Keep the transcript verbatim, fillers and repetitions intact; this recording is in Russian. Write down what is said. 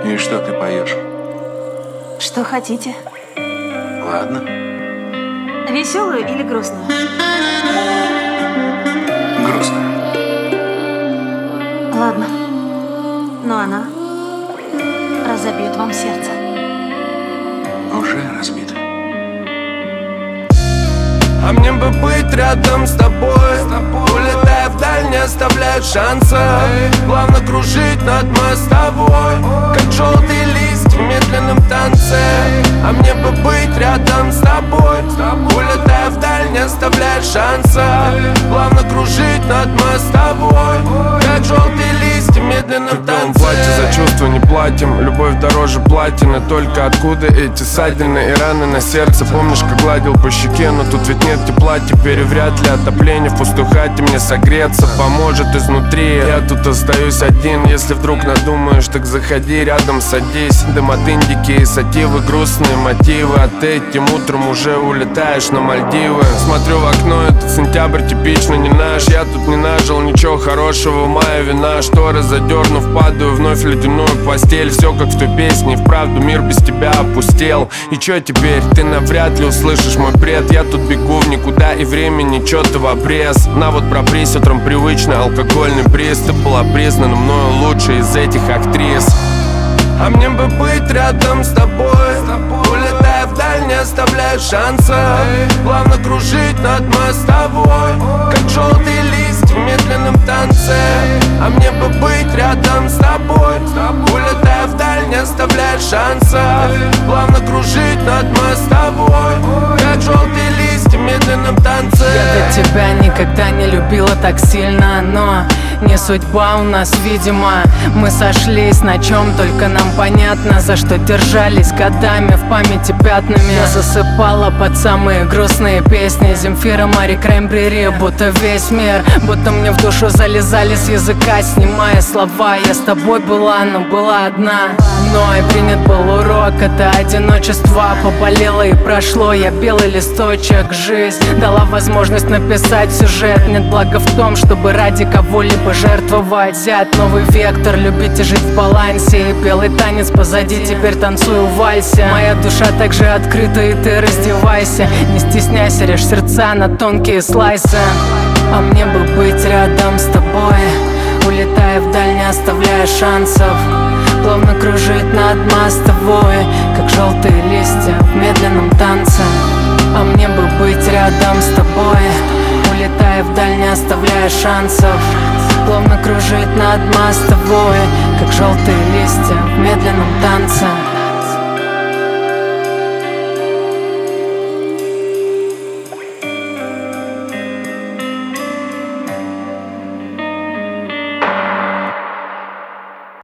И что ты поешь? Что хотите? Ладно. Веселую или грустную? Грустно. Ладно. Но она разобьет вам сердце. Уже разбито. А мне бы быть рядом с тобой, улетая вдаль, не оставляя шанса. Плавно кружить над мостовой, как желтые листья в медленном танце. А мне бы быть рядом с тобой, улетая вдаль, не оставляя шанса. Плавно кружить над мостовой, как желтые листья в медленном танце. Когда платье за чувства не платим, любовь дороже платины. Только откуда эти ссадины и раны на сердце? Помнишь, как гладил по щеке, но тут ведь нет тепла. Теперь вряд ли отопление в пустой хате мне согреться поможет изнутри. Я тут остаюсь один, если вдруг надумаешь, так заходи рядом, садись. Дым от индики и сативы, грустные мотивы. А ты этим утром уже улетаешь на Мальдивы. Смотрю в окно, этот сентябрь типично не наш. Я тут не нажил ничего хорошего, моя вина. Шторы задернув, падаю вновь в ледяную постель. Все как в той песне, вправду мир без тебя опустел. И чё теперь? Ты навряд ли услышишь мой бред. Я тут бегу в никуда и времени чё-то в обрез. На вот пробрись, утром привычный алкогольный бриз. Ты была признана мною лучшей из этих актрис. А мне бы быть рядом с тобой, улетая вдаль, не оставляя шанса. Плавно кружить над мостовой, как желтые листья в медленном танце. А мне бы быть рядом с тобой, улетая вдаль, не оставляя шанса. Плавно кружить над мостовой, как желтые листья в медленном танце. Я до тебя никогда не любила так сильно, но не судьба у нас, видимо. Мы сошлись на чем, только нам понятно, за что держались годами в памяти пятнами. Я засыпала под самые грустные песни Земфира, Мари Краймбрери, будто весь мир, будто мне в душу залезали с языка, снимая слова. Я с тобой была, но была одна. Мной принят был урок, это одиночество. Поболело и прошло, я белый листочек. Жизнь дала возможность написать сюжет. Нет блага в том, чтобы ради кого-либо жертвовать. Взять новый вектор, любить и жить в балансе. И белый танец позади, теперь танцую в вальсе. Моя душа также открыта, и ты раздевайся. Не стесняйся, режь сердца на тонкие слайсы. А мне бы быть рядом с тобой, улетая вдаль, не оставляя шансов. Плавно кружить над мостовой, как желтые листья в медленном танце. А мне бы быть рядом с тобой, улетая вдаль, не оставляя шансов. Плавно кружить над мостовой, как желтые листья в медленном танце.